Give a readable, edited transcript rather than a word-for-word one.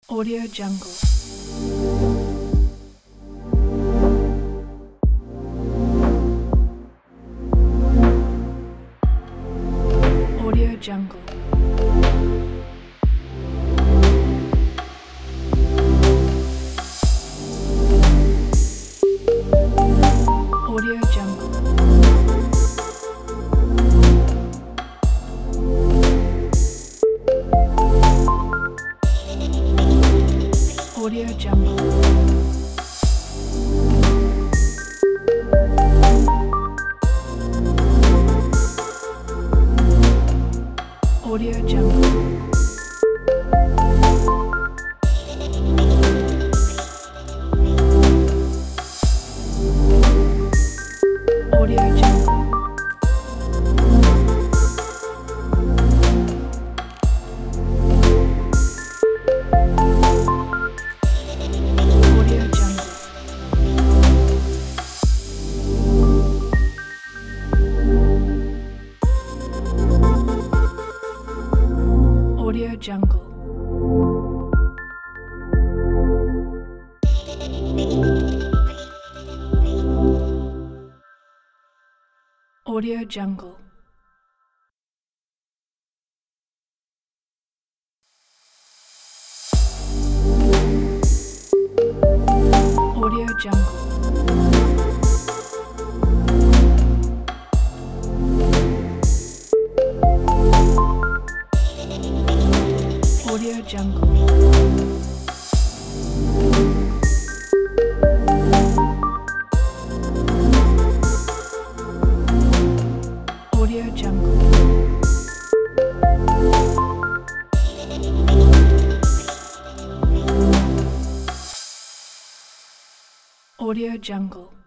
Audio Jungle. Audio Jungle. Audio Jungle. Audio Jungle. Audio Jungle. Audio Jungle. Audio Jungle. Audio Jungle. Audio Jungle. Audio Jungle. Audio Jungle. Audio Jungle. Audio Jungle.